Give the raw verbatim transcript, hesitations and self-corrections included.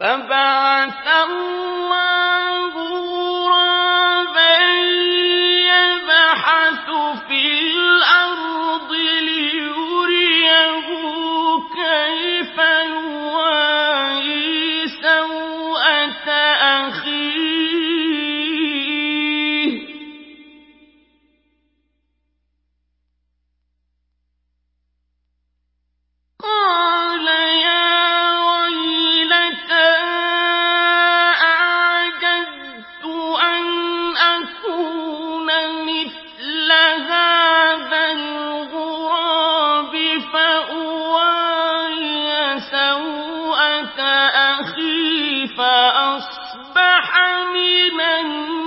فَبَعَثَ اللَّهُ غُرَابًا يَبْحَثُ فِي الْأَرْضِ لِيُرِيَهُ كَيْفَ يُوَارِي سَوْءَةَ أَخِيهِ ۚ قَالَ يَا وَيْلَتَا أَعَجَزْتُ أَنْ أَكُونَ مِثْلَ هَٰذَا الْغُرَابِ فَأُوَارِيَ سَوْءَةَ أَخِي فَأَصْبَحَ مِنَ النَّادِمِينَ.